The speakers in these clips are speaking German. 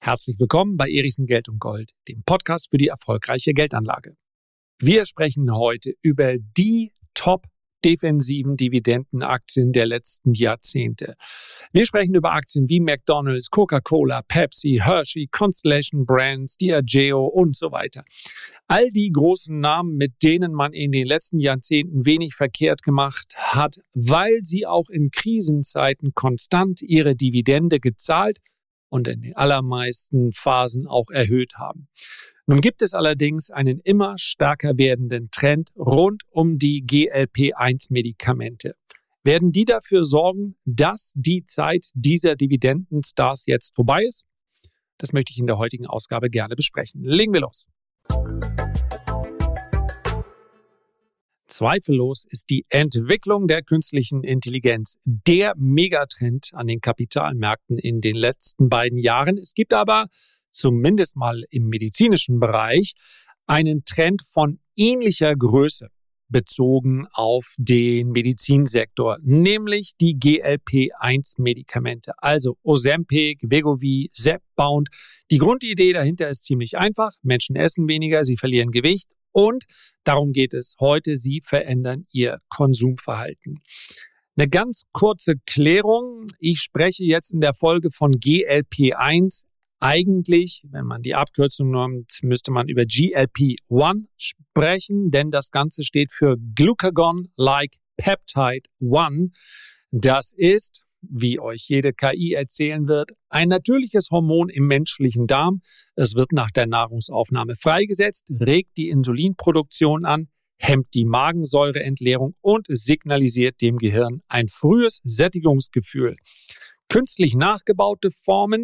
Herzlich willkommen bei Erichsen Geld und Gold, dem Podcast für die erfolgreiche Geldanlage. Wir sprechen heute über die top-defensiven Dividendenaktien der letzten Jahrzehnte. Wir sprechen über Aktien wie McDonald's, Coca-Cola, Pepsi, Hershey, Constellation Brands, Diageo und so weiter. All die großen Namen, mit denen man in den letzten Jahrzehnten wenig verkehrt gemacht hat, weil sie auch in Krisenzeiten konstant ihre Dividende gezahlt und in den allermeisten Phasen auch erhöht haben. Nun gibt es allerdings einen immer stärker werdenden Trend rund um die GLP-1-Medikamente. Werden die dafür sorgen, dass die Zeit dieser Dividendenstars jetzt vorbei ist? Das möchte ich in der heutigen Ausgabe gerne besprechen. Legen wir los. Zweifellos ist die Entwicklung der künstlichen Intelligenz der Megatrend an den Kapitalmärkten in den letzten beiden Jahren. Es gibt aber zumindest mal im medizinischen Bereich einen Trend von ähnlicher Größe bezogen auf den Medizinsektor, nämlich die GLP-1-Medikamente, also Ozempic, Wegovy, Zepbound. Die Grundidee dahinter ist ziemlich einfach. Menschen essen weniger, sie verlieren Gewicht. Und darum geht es heute. Sie verändern ihr Konsumverhalten. Eine ganz kurze Klärung. Ich spreche jetzt in der Folge von GLP-1. Eigentlich, wenn man die Abkürzung nimmt, müsste man über GLP-1 sprechen, denn das Ganze steht für Glucagon-like Peptide 1. Das ist, wie euch jede KI erzählen wird, ein natürliches Hormon im menschlichen Darm. Es wird nach der Nahrungsaufnahme freigesetzt, regt die Insulinproduktion an, hemmt die Magensäureentleerung und signalisiert dem Gehirn ein frühes Sättigungsgefühl. Künstlich nachgebaute Formen,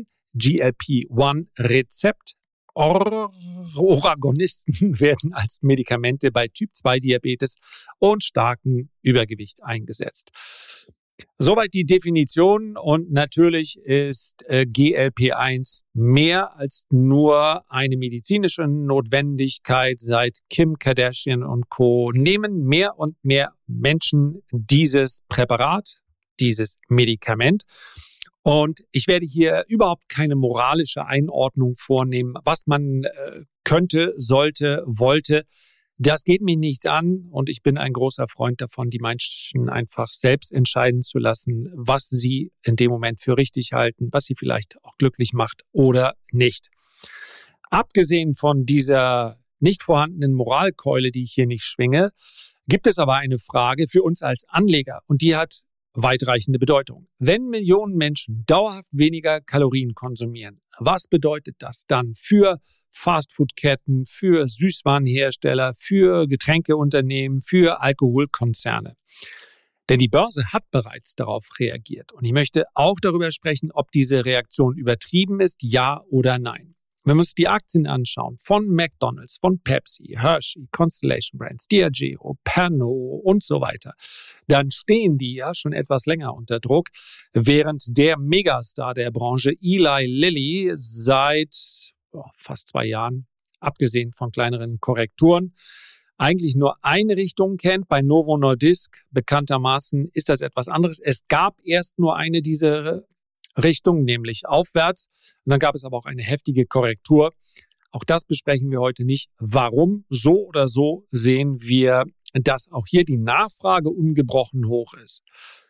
GLP-1-Rezept-Oragonisten werden als Medikamente bei Typ-2-Diabetes und starkem Übergewicht eingesetzt. Soweit die Definition, und natürlich ist GLP-1 mehr als nur eine medizinische Notwendigkeit. Seit Kim Kardashian und Co. nehmen mehr und mehr Menschen dieses Präparat, dieses Medikament. Und ich werde hier überhaupt keine moralische Einordnung vornehmen, was man könnte, sollte, wollte. Das geht mich nichts an, und ich bin ein großer Freund davon, die Menschen einfach selbst entscheiden zu lassen, was sie in dem Moment für richtig halten, was sie vielleicht auch glücklich macht oder nicht. Abgesehen von dieser nicht vorhandenen Moralkeule, die ich hier nicht schwinge, gibt es aber eine Frage für uns als Anleger, und die hat weitreichende Bedeutung. Wenn Millionen Menschen dauerhaft weniger Kalorien konsumieren, was bedeutet das dann für Fastfood-Ketten, für Süßwarenhersteller, für Getränkeunternehmen, für Alkoholkonzerne? Denn die Börse hat bereits darauf reagiert. Und ich möchte auch darüber sprechen, ob diese Reaktion übertrieben ist, ja oder nein. Wenn wir uns die Aktien anschauen von McDonald's, von Pepsi, Hershey, Constellation Brands, Diageo, Pernod und so weiter, dann stehen die ja schon etwas länger unter Druck, während der Megastar der Branche Eli Lilly seit fast 2 Jahren, abgesehen von kleineren Korrekturen, eigentlich nur eine Richtung kennt. Bei Novo Nordisk bekanntermaßen ist das etwas anderes. Es gab erst nur eine dieser Richtung, nämlich aufwärts. Und dann gab es aber auch eine heftige Korrektur. Auch das besprechen wir heute nicht. Warum? So oder so sehen wir, dass auch hier die Nachfrage ungebrochen hoch ist.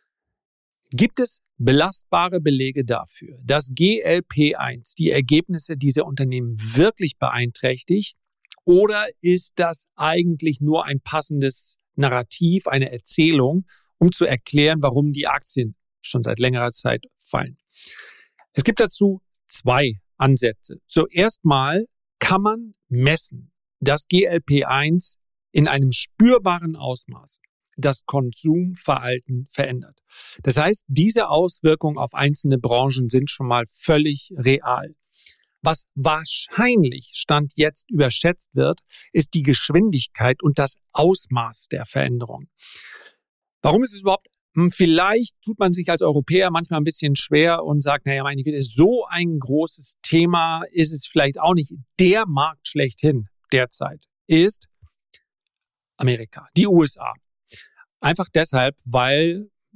Gibt es belastbare Belege dafür, dass GLP-1 die Ergebnisse dieser Unternehmen wirklich beeinträchtigt? Oder ist das eigentlich nur ein passendes Narrativ, eine Erzählung, um zu erklären, warum die Aktien schon seit längerer Zeit fallen? Es gibt dazu 2 Ansätze. Zuerst mal kann man messen, dass GLP-1 in einem spürbaren Ausmaß das Konsumverhalten verändert. Das heißt, diese Auswirkungen auf einzelne Branchen sind schon mal völlig real. Was wahrscheinlich Stand jetzt überschätzt wird, ist die Geschwindigkeit und das Ausmaß der Veränderung. Warum ist es überhaupt? Vielleicht tut man sich als Europäer manchmal ein bisschen schwer und sagt, naja, meine Güte, so ein großes Thema ist es vielleicht auch nicht. Der Markt schlechthin derzeit ist Amerika, die USA. Einfach deshalb, weil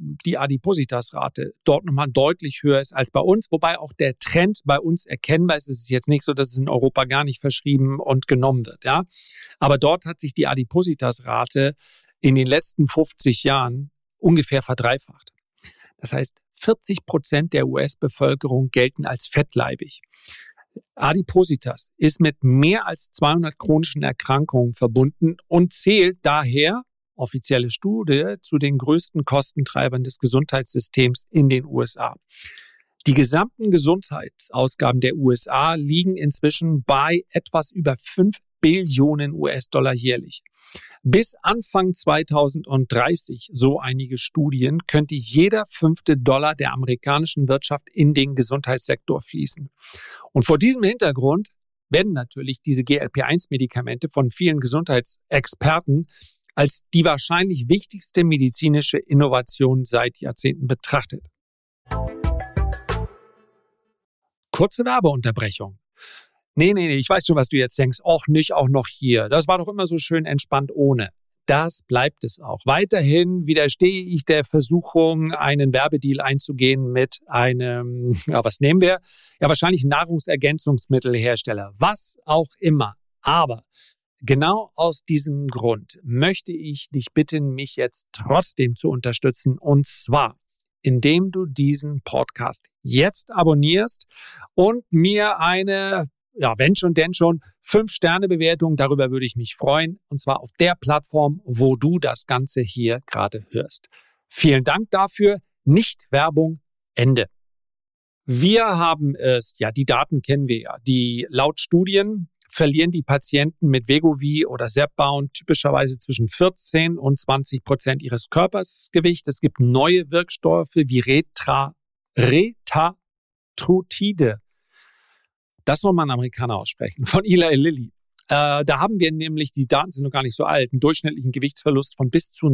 die Adipositasrate dort nochmal deutlich höher ist als bei uns, wobei auch der Trend bei uns erkennbar ist. Es ist jetzt nicht so, dass es in Europa gar nicht verschrieben und genommen wird, ja. Aber dort hat sich die Adipositasrate in den letzten 50 Jahren ungefähr verdreifacht. Das heißt, 40% der US-Bevölkerung gelten als fettleibig. Adipositas ist mit mehr als 200 chronischen Erkrankungen verbunden und zählt daher, offizielle Studie, zu den größten Kostentreibern des Gesundheitssystems in den USA. Die gesamten Gesundheitsausgaben der USA liegen inzwischen bei etwas über 5 Billionen US-Dollar jährlich. Bis Anfang 2030, so einige Studien, könnte jeder 5. Dollar der amerikanischen Wirtschaft in den Gesundheitssektor fließen. Und vor diesem Hintergrund werden natürlich diese GLP-1-Medikamente von vielen Gesundheitsexperten als die wahrscheinlich wichtigste medizinische Innovation seit Jahrzehnten betrachtet. Kurze Werbeunterbrechung. Nee, ich weiß schon, was du jetzt denkst. Och, nicht auch noch hier. Das war doch immer so schön entspannt ohne. Das bleibt es auch. Weiterhin widerstehe ich der Versuchung, einen Werbedeal einzugehen mit einem, was nehmen wir? Ja, wahrscheinlich Nahrungsergänzungsmittelhersteller. Was auch immer. Aber genau aus diesem Grund möchte ich dich bitten, mich jetzt trotzdem zu unterstützen. Und zwar, indem du diesen Podcast jetzt abonnierst und mir eine, wenn schon, denn schon, 5-Sterne-Bewertung, darüber würde ich mich freuen. Und zwar auf der Plattform, wo du das Ganze hier gerade hörst. Vielen Dank dafür. Nicht Werbung, Ende. Wir haben es, die Daten kennen wir ja, die laut Studien verlieren die Patienten mit Wegovy oder Zepbound typischerweise zwischen 14% und 20% ihres Körpersgewichts. Es gibt neue Wirkstoffe wie Retatrutide. Das soll man Amerikaner aussprechen, von Eli Lilly. Da haben wir nämlich, die Daten sind noch gar nicht so alt, einen durchschnittlichen Gewichtsverlust von bis zu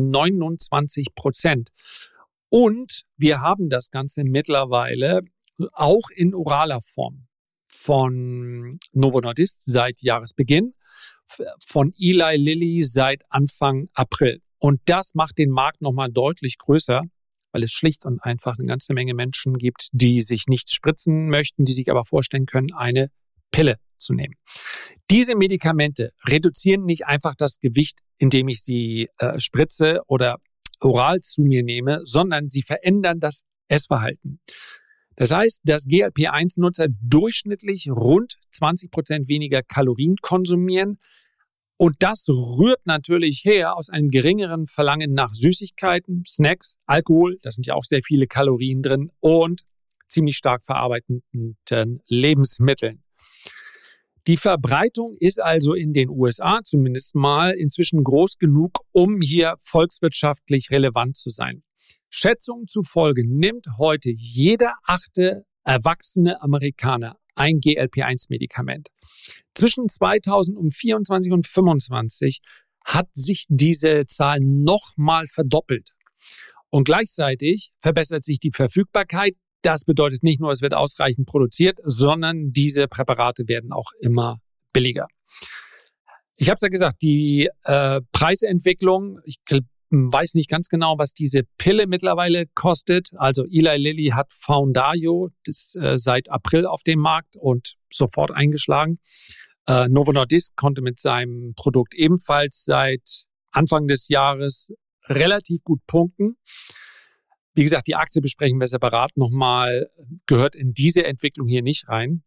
29%. Und wir haben das Ganze mittlerweile auch in oraler Form von Novo Nordisk seit Jahresbeginn, von Eli Lilly seit Anfang April. Und das macht den Markt nochmal deutlich größer, weil es schlicht und einfach eine ganze Menge Menschen gibt, die sich nichts spritzen möchten, die sich aber vorstellen können, eine Pille zu nehmen. Diese Medikamente reduzieren nicht einfach das Gewicht, indem ich sie spritze oder oral zu mir nehme, sondern sie verändern das Essverhalten. Das heißt, dass GLP-1-Nutzer durchschnittlich rund 20% weniger Kalorien konsumieren. Und das rührt natürlich her aus einem geringeren Verlangen nach Süßigkeiten, Snacks, Alkohol, da sind ja auch sehr viele Kalorien drin, und ziemlich stark verarbeiteten Lebensmitteln. Die Verbreitung ist also in den USA zumindest mal inzwischen groß genug, um hier volkswirtschaftlich relevant zu sein. Schätzungen zufolge nimmt heute jeder 8. erwachsene Amerikaner ein GLP-1-Medikament. Zwischen 2024 und 2025 hat sich diese Zahl nochmal verdoppelt. Und gleichzeitig verbessert sich die Verfügbarkeit. Das bedeutet nicht nur, es wird ausreichend produziert, sondern diese Präparate werden auch immer billiger. Ich habe es ja gesagt, die Preisentwicklung, ich weiß nicht ganz genau, was diese Pille mittlerweile kostet. Also Eli Lilly hat Foundayo seit April auf dem Markt und sofort eingeschlagen. Novo Nordisk konnte mit seinem Produkt ebenfalls seit Anfang des Jahres relativ gut punkten. Wie gesagt, die Aktie besprechen wir separat nochmal, gehört in diese Entwicklung hier nicht rein.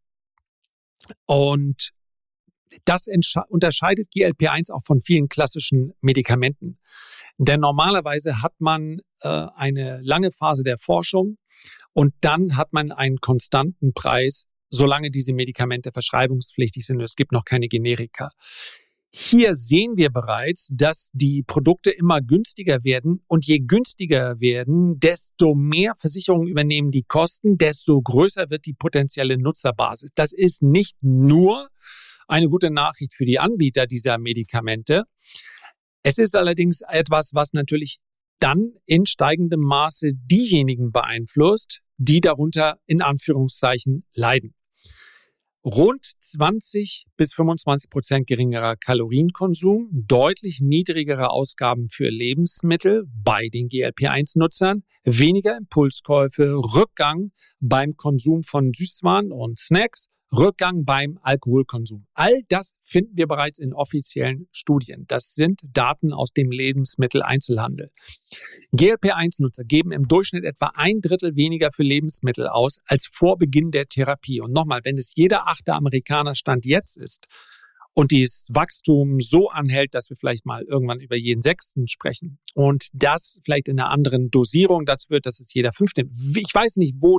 Und das unterscheidet GLP-1 auch von vielen klassischen Medikamenten. Denn normalerweise hat man eine lange Phase der Forschung und dann hat man einen konstanten Preis, solange diese Medikamente verschreibungspflichtig sind und es gibt noch keine Generika. Hier sehen wir bereits, dass die Produkte immer günstiger werden und je günstiger werden, desto mehr Versicherungen übernehmen die Kosten, desto größer wird die potenzielle Nutzerbasis. Das ist nicht nur eine gute Nachricht für die Anbieter dieser Medikamente. Es ist allerdings etwas, was natürlich dann in steigendem Maße diejenigen beeinflusst, die darunter in Anführungszeichen leiden. Rund 20-25% geringerer Kalorienkonsum, deutlich niedrigere Ausgaben für Lebensmittel bei den GLP-1-Nutzern, weniger Impulskäufe, Rückgang beim Konsum von Süßwaren und Snacks, Rückgang beim Alkoholkonsum. All das finden wir bereits in offiziellen Studien. Das sind Daten aus dem Lebensmitteleinzelhandel. GLP-1-Nutzer geben im Durchschnitt etwa 1/3 weniger für Lebensmittel aus als vor Beginn der Therapie. Und nochmal, wenn es jeder 8. Amerikaner Stand jetzt ist und dieses Wachstum so anhält, dass wir vielleicht mal irgendwann über jeden 6. sprechen und das vielleicht in einer anderen Dosierung dazu wird, dass es jeder 5. nimmt. Ich weiß nicht, wo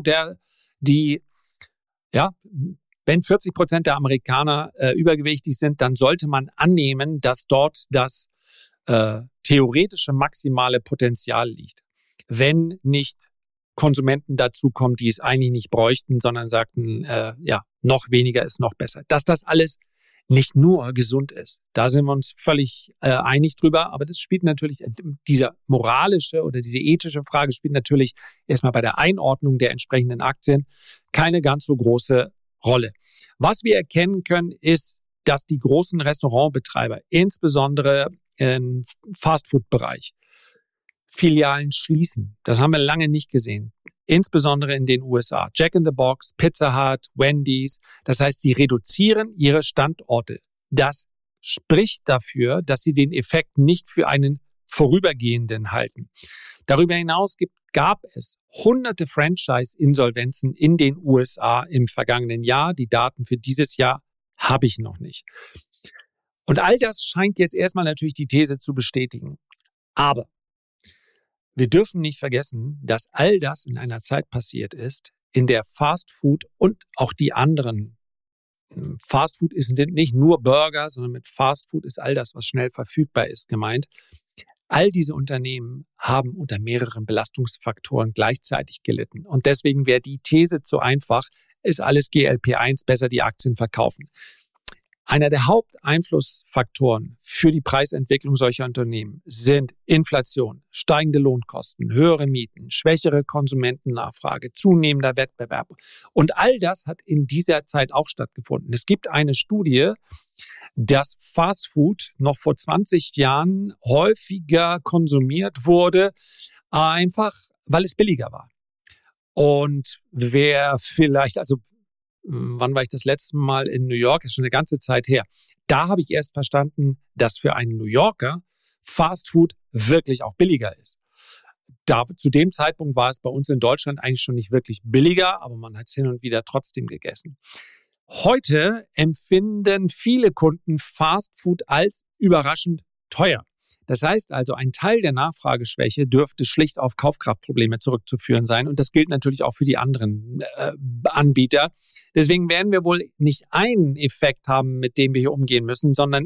wenn 40% der Amerikaner übergewichtig sind, dann sollte man annehmen, dass dort das theoretische maximale Potenzial liegt. Wenn nicht Konsumenten dazukommen, die es eigentlich nicht bräuchten, sondern sagten, noch weniger ist noch besser. Dass das alles nicht nur gesund ist, da sind wir uns völlig einig drüber, aber das spielt natürlich, diese moralische oder diese ethische Frage spielt natürlich erstmal bei der Einordnung der entsprechenden Aktien keine ganz so große Rolle. Was wir erkennen können, ist, dass die großen Restaurantbetreiber, insbesondere im Fastfood-Bereich, Filialen schließen. Das haben wir lange nicht gesehen. Insbesondere in den USA. Jack in the Box, Pizza Hut, Wendy's. Das heißt, sie reduzieren ihre Standorte. Das spricht dafür, dass sie den Effekt nicht für einen vorübergehenden halten. Darüber hinaus gab es hunderte Franchise-Insolvenzen in den USA im vergangenen Jahr. Die Daten für dieses Jahr habe ich noch nicht. Und all das scheint jetzt erstmal natürlich die These zu bestätigen. Aber wir dürfen nicht vergessen, dass all das in einer Zeit passiert ist, in der Fastfood und auch die anderen Fastfood sind nicht nur Burger, sondern mit Fastfood ist all das, was schnell verfügbar ist, gemeint. All diese Unternehmen haben unter mehreren Belastungsfaktoren gleichzeitig gelitten. Und deswegen wäre die These zu einfach, ist alles GLP-1, besser die Aktien verkaufen. Einer der Haupteinflussfaktoren für die Preisentwicklung solcher Unternehmen sind Inflation, steigende Lohnkosten, höhere Mieten, schwächere Konsumentennachfrage, zunehmender Wettbewerb. Und all das hat in dieser Zeit auch stattgefunden. Es gibt eine Studie, dass Fastfood noch vor 20 Jahren häufiger konsumiert wurde, einfach weil es billiger war. Und wer vielleicht, wann war ich das letzte Mal in New York? Das ist schon eine ganze Zeit her. Da habe ich erst verstanden, dass für einen New Yorker Fastfood wirklich auch billiger ist. Zu dem Zeitpunkt war es bei uns in Deutschland eigentlich schon nicht wirklich billiger, aber man hat es hin und wieder trotzdem gegessen. Heute empfinden viele Kunden Fastfood als überraschend teuer. Das heißt also, ein Teil der Nachfrageschwäche dürfte schlicht auf Kaufkraftprobleme zurückzuführen sein. Und das gilt natürlich auch für die anderen Anbieter. Deswegen werden wir wohl nicht einen Effekt haben, mit dem wir hier umgehen müssen, sondern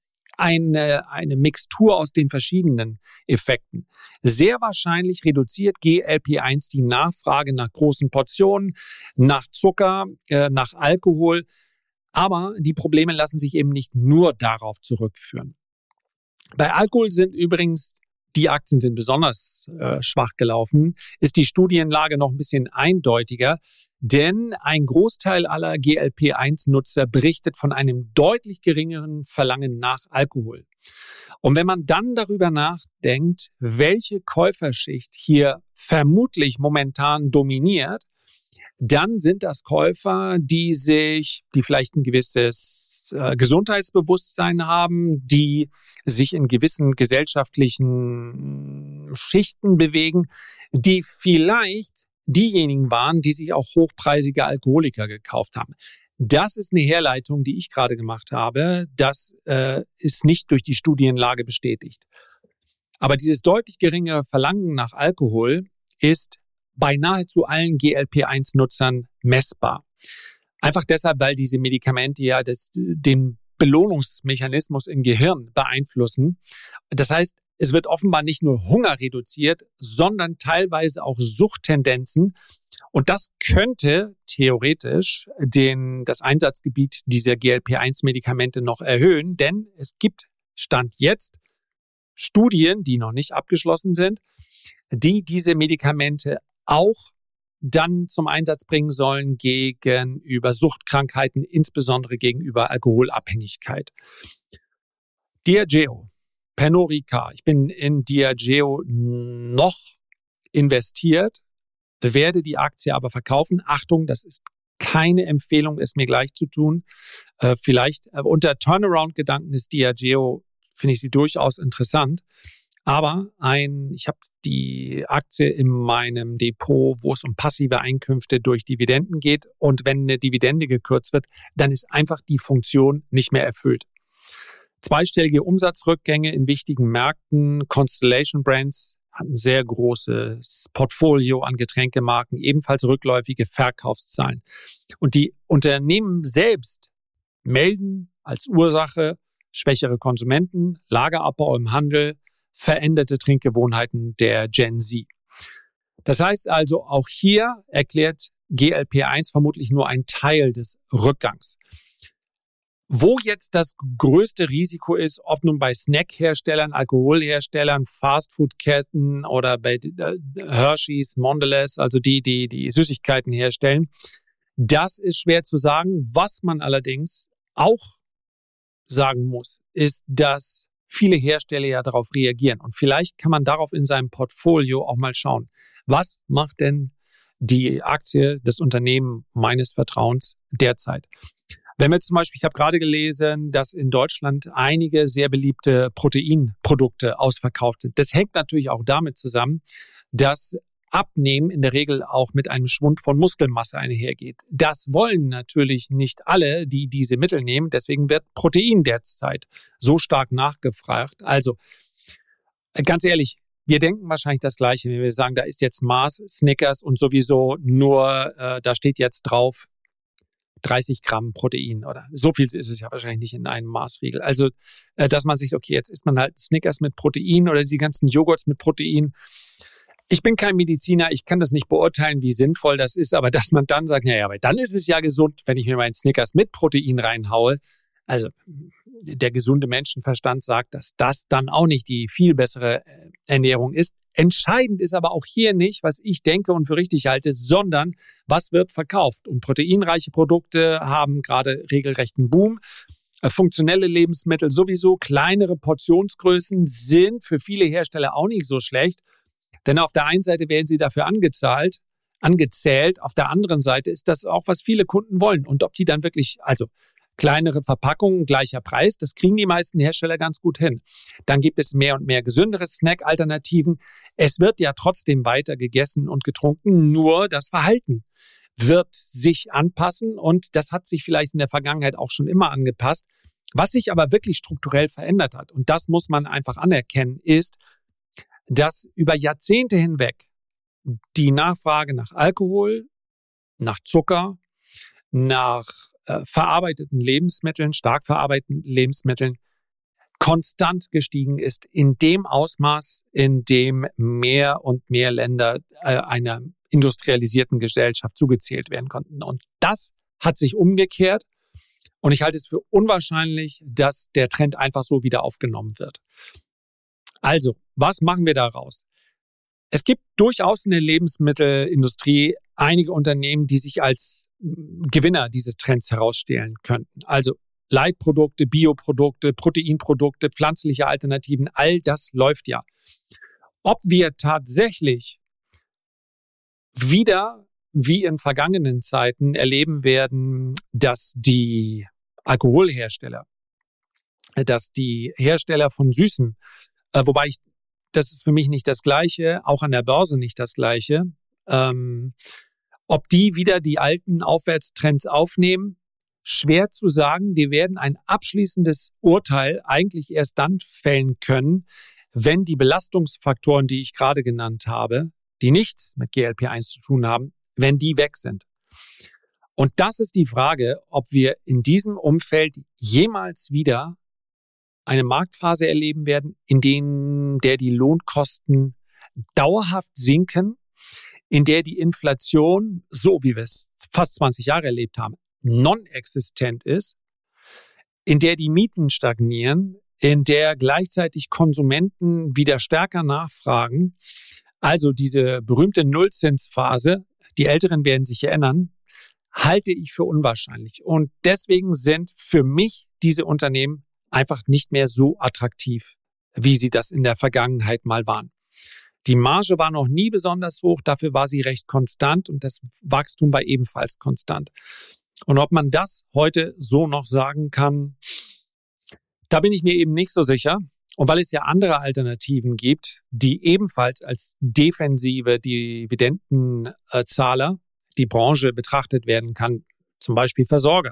eine Mixtur aus den verschiedenen Effekten. Sehr wahrscheinlich reduziert GLP-1 die Nachfrage nach großen Portionen, nach Zucker, nach Alkohol. Aber die Probleme lassen sich eben nicht nur darauf zurückführen. Bei Alkohol sind übrigens, die Aktien sind besonders schwach gelaufen, ist die Studienlage noch ein bisschen eindeutiger, denn ein Großteil aller GLP-1-Nutzer berichtet von einem deutlich geringeren Verlangen nach Alkohol. Und wenn man dann darüber nachdenkt, welche Käuferschicht hier vermutlich momentan dominiert, dann sind das Käufer, die vielleicht ein gewisses Gesundheitsbewusstsein haben, die sich in gewissen gesellschaftlichen Schichten bewegen, die vielleicht diejenigen waren, die sich auch hochpreisige Alkoholiker gekauft haben. Das ist eine Herleitung, die ich gerade gemacht habe. Das ist nicht durch die Studienlage bestätigt. Aber dieses deutlich geringere Verlangen nach Alkohol ist bei nahezu allen GLP-1-Nutzern messbar. Einfach deshalb, weil diese Medikamente ja den Belohnungsmechanismus im Gehirn beeinflussen. Das heißt, es wird offenbar nicht nur Hunger reduziert, sondern teilweise auch Suchttendenzen. Und das könnte theoretisch das Einsatzgebiet dieser GLP-1-Medikamente noch erhöhen, denn es gibt Stand jetzt Studien, die noch nicht abgeschlossen sind, die diese Medikamente auch dann zum Einsatz bringen sollen gegenüber Suchtkrankheiten, insbesondere gegenüber Alkoholabhängigkeit. Diageo, Pernod Ricard. Ich bin in Diageo noch investiert, werde die Aktie aber verkaufen. Achtung, das ist keine Empfehlung, es mir gleich zu tun. Vielleicht unter Turnaround-Gedanken ist Diageo, finde ich sie durchaus interessant. Aber ich habe die Aktie in meinem Depot, wo es um passive Einkünfte durch Dividenden geht. Und wenn eine Dividende gekürzt wird, dann ist einfach die Funktion nicht mehr erfüllt. Zweistellige Umsatzrückgänge in wichtigen Märkten. Constellation Brands hat ein sehr großes Portfolio an Getränkemarken, ebenfalls rückläufige Verkaufszahlen. Und die Unternehmen selbst melden als Ursache schwächere Konsumenten, Lagerabbau im Handel, veränderte Trinkgewohnheiten der Gen Z. Das heißt also, auch hier erklärt GLP-1 vermutlich nur einen Teil des Rückgangs. Wo jetzt das größte Risiko ist, ob nun bei Snackherstellern, Alkoholherstellern, Fastfoodketten oder bei Hershey's, Mondelez, also die Süßigkeiten herstellen, das ist schwer zu sagen. Was man allerdings auch sagen muss, ist, dass viele Hersteller ja darauf reagieren. Und vielleicht kann man darauf in seinem Portfolio auch mal schauen, was macht denn die Aktie des Unternehmens meines Vertrauens derzeit? Wenn wir zum Beispiel, ich habe gerade gelesen, dass in Deutschland einige sehr beliebte Proteinprodukte ausverkauft sind. Das hängt natürlich auch damit zusammen, dass Abnehmen in der Regel auch mit einem Schwund von Muskelmasse einhergeht. Das wollen natürlich nicht alle, die diese Mittel nehmen. Deswegen wird Protein derzeit so stark nachgefragt. Also ganz ehrlich, wir denken wahrscheinlich das Gleiche, wenn wir sagen, da ist jetzt Mars, Snickers und sowieso nur, da steht jetzt drauf, 30 Gramm Protein oder so viel ist es ja wahrscheinlich nicht in einem Maßriegel. Also, dass man sich, okay, jetzt isst man halt Snickers mit Protein oder die ganzen Joghurts mit Protein. Ich bin kein Mediziner, ich kann das nicht beurteilen, wie sinnvoll das ist, aber dass man dann sagt, naja, aber dann ist es ja gesund, wenn ich mir meinen Snickers mit Protein reinhaue. Also, der gesunde Menschenverstand sagt, dass das dann auch nicht die viel bessere Ernährung ist. Entscheidend ist aber auch hier nicht, was ich denke und für richtig halte, sondern was wird verkauft. Und proteinreiche Produkte haben gerade regelrechten Boom. Funktionelle Lebensmittel sowieso, kleinere Portionsgrößen sind für viele Hersteller auch nicht so schlecht. Denn auf der einen Seite werden sie dafür angezählt, auf der anderen Seite ist das auch, was viele Kunden wollen. Und ob die dann wirklich, also kleinere Verpackungen, gleicher Preis, das kriegen die meisten Hersteller ganz gut hin. Dann gibt es mehr und mehr gesündere Snack-Alternativen. Es wird ja trotzdem weiter gegessen und getrunken, nur das Verhalten wird sich anpassen und das hat sich vielleicht in der Vergangenheit auch schon immer angepasst. Was sich aber wirklich strukturell verändert hat, und das muss man einfach anerkennen, ist, dass über Jahrzehnte hinweg die Nachfrage nach Alkohol, nach Zucker, nach verarbeiteten Lebensmitteln, stark verarbeiteten Lebensmitteln konstant gestiegen ist in dem Ausmaß, in dem mehr und mehr Länder einer industrialisierten Gesellschaft zugezählt werden konnten. Und das hat sich umgekehrt und ich halte es für unwahrscheinlich, dass der Trend einfach so wieder aufgenommen wird. Also, was machen wir daraus? Es gibt durchaus in der Lebensmittelindustrie einige Unternehmen, die sich als Gewinner dieses Trends herausstellen könnten. Also Leitprodukte, Bioprodukte, Proteinprodukte, pflanzliche Alternativen, all das läuft ja. Ob wir tatsächlich wieder wie in vergangenen Zeiten erleben werden, dass die Alkoholhersteller, dass die Hersteller von Süßen, das ist für mich nicht das Gleiche, auch an der Börse nicht das Gleiche, ob die wieder die alten Aufwärtstrends aufnehmen, schwer zu sagen. Wir werden ein abschließendes Urteil eigentlich erst dann fällen können, wenn die Belastungsfaktoren, die ich gerade genannt habe, die nichts mit GLP-1 zu tun haben, wenn die weg sind. Und das ist die Frage, ob wir in diesem Umfeld jemals wieder eine Marktphase erleben werden, in der die Lohnkosten dauerhaft sinken, in der die Inflation, so wie wir es fast 20 Jahre erlebt haben, non-existent ist, in der die Mieten stagnieren, in der gleichzeitig Konsumenten wieder stärker nachfragen. Also diese berühmte Nullzinsphase, die Älteren werden sich erinnern, halte ich für unwahrscheinlich. Und deswegen sind für mich diese Unternehmen einfach nicht mehr so attraktiv, wie sie das in der Vergangenheit mal waren. Die Marge war noch nie besonders hoch, dafür war sie recht konstant und das Wachstum war ebenfalls konstant. Und ob man das heute so noch sagen kann, da bin ich mir eben nicht so sicher. Und weil es ja andere Alternativen gibt, die ebenfalls als defensive Dividendenzahler die Branche betrachtet werden kann, zum Beispiel Versorger,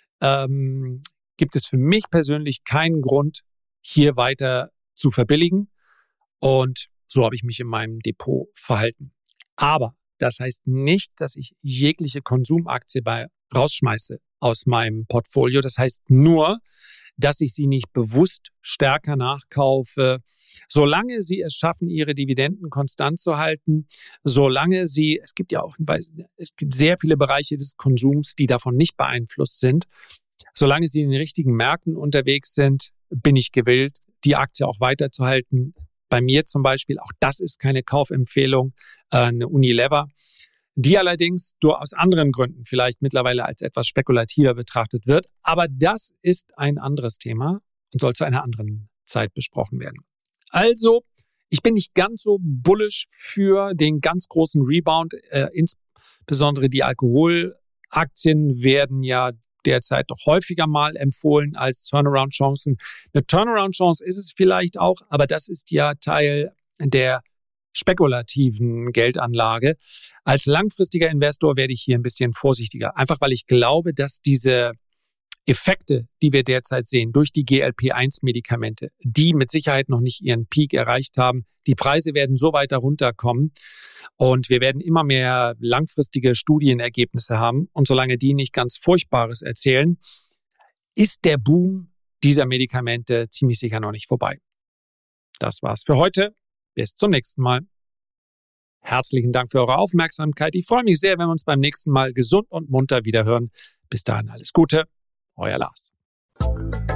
gibt es für mich persönlich keinen Grund, hier weiter zu verbilligen. Und so habe ich mich in meinem Depot verhalten. Aber das heißt nicht, dass ich jegliche Konsumaktie rausschmeiße aus meinem Portfolio. Das heißt nur, dass ich sie nicht bewusst stärker nachkaufe, solange sie es schaffen, ihre Dividenden konstant zu halten, solange sie, es gibt sehr viele Bereiche des Konsums, die davon nicht beeinflusst sind, solange sie in den richtigen Märkten unterwegs sind, bin ich gewillt, die Aktie auch weiterzuhalten. Bei mir zum Beispiel, auch das ist keine Kaufempfehlung, eine Unilever, die allerdings aus anderen Gründen vielleicht mittlerweile als etwas spekulativer betrachtet wird. Aber das ist ein anderes Thema und soll zu einer anderen Zeit besprochen werden. Also, ich bin nicht ganz so bullish für den ganz großen Rebound. Insbesondere die Alkoholaktien werden ja derzeit doch häufiger mal empfohlen als Turnaround-Chancen. Eine Turnaround-Chance ist es vielleicht auch, aber das ist ja Teil der spekulativen Geldanlage. Als langfristiger Investor werde ich hier ein bisschen vorsichtiger, einfach weil ich glaube, dass diese Effekte, die wir derzeit sehen durch die GLP-1-Medikamente, die mit Sicherheit noch nicht ihren Peak erreicht haben, die Preise werden so weiter runterkommen und wir werden immer mehr langfristige Studienergebnisse haben. Und solange die nicht ganz Furchtbares erzählen, ist der Boom dieser Medikamente ziemlich sicher noch nicht vorbei. Das war's für heute. Bis zum nächsten Mal. Herzlichen Dank für eure Aufmerksamkeit. Ich freue mich sehr, wenn wir uns beim nächsten Mal gesund und munter wieder hören. Bis dahin alles Gute. Euer Lars.